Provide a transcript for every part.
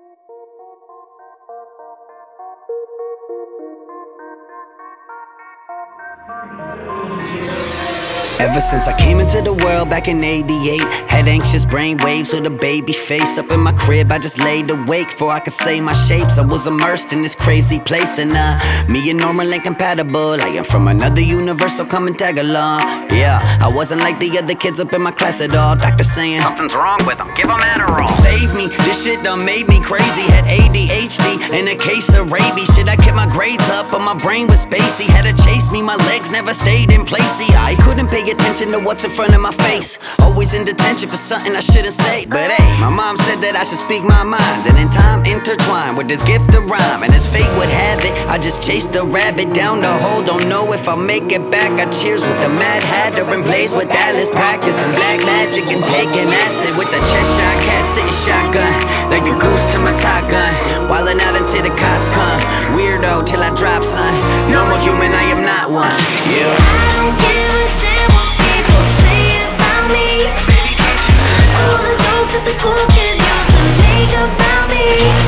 Ever since I came into the world back in '88, had anxious brain waves with a baby face. Up in my crib, I just laid awake before I could say my shapes. I was immersed in this crazy place, and me and Norman ain't compatible. I am from another universe, so come and tag along. Yeah, I wasn't like the other kids up in my class at all. Doctor saying, something's wrong with them, give them Adderall. Save me, this shit done made me crazy. Had ADHD and a case of rabies. Shit, I kept my grades up, but my brain was spacey. Had to chase me, my legs never stayed in place. See, I couldn't pay attention to what's in front of my face. Always in detention for something I shouldn't say. But hey, my mom said that I should speak my mind, and in time intertwined with this gift of rhyme. And as fate would have it, I just chased the rabbit down the hole. Don't know if I'll make it back. I cheers with the Mad Hatter and blaze with Alice, practicing black magic and taking acid with the Cheshire Cat sitting shotgun, like the goose to my Top Gun. Wildin' out until the cops come. Weirdo till I drop, son. Normal human, I am not one. Yeah. I don't give a damn what people say about me. All the jokes that the cool kids used to make about me.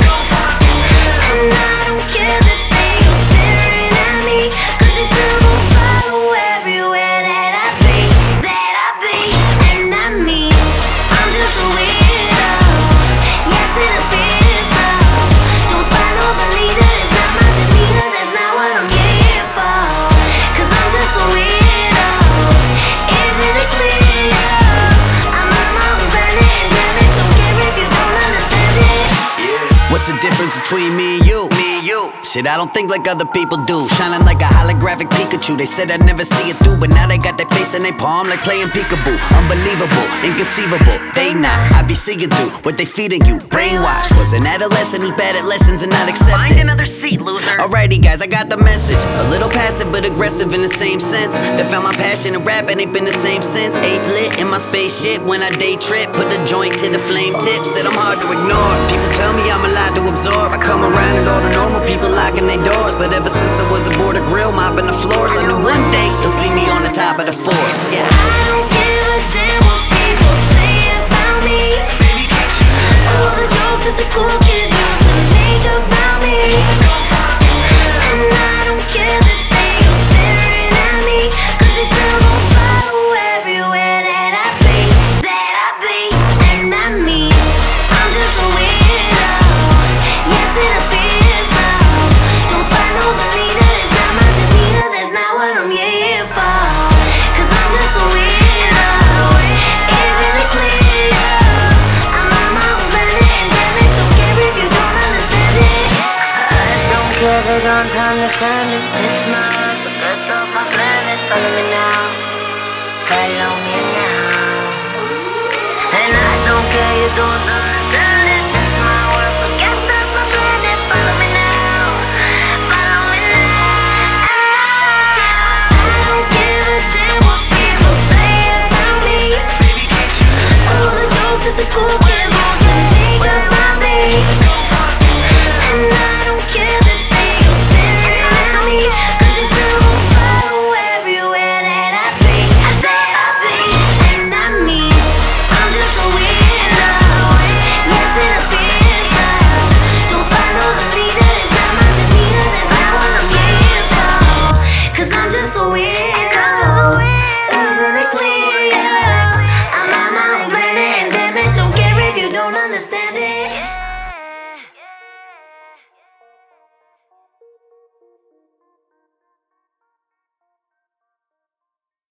And I don't care that they all staring at me, 'cause they still gon' follow everywhere that I be. And I mean, I'm just a weirdo. Yes, it appears so. Don't follow the leader, it's not my demeanor. That's not what I'm here for. 'Cause I'm just a weirdo. Isn't it clear? I'm on my own planet, and damn it, don't care if you don't understand it. What's the difference between me and you? Shit, I don't think like other people do. Shining like a holographic Pikachu. They said I'd never see it through, but now they got their face in their palm like playing peekaboo. Unbelievable, inconceivable. They not, I be seeing through what they feeding you. Brainwashed, was an adolescent who's bad at lessons and not accepted. Find another seat, loser. Alrighty guys, I got the message. A little passive but aggressive in the same sense. That found my passion in rap and ain't been the same since. Ate lit in my spaceship when I day trip. Put a joint to the flame tip. Said I'm hard to ignore. People tell me I'm a lot to absorb. I come around and all the normal people locking their doors. But ever since I was aboard a grill mopping the floors, I knew one day you'll see me on the top of the Forbes. Yeah. I don't give a damn what people say about me. All the jokes that the cool kids used to make about me. And I don't care that they all staring at me, 'cause they still gon' follow everywhere that I be. And I mean, I'm just a weirdo. Yes, it appears so. Don't follow the leader, it's not my demeanor. That's not what I'm here for. 'Cause I'm just a weirdo. Isn't it clear? I'm on my own planet, and damn it, don't care if you don't understand it. I don't care if they don't understand it. It's my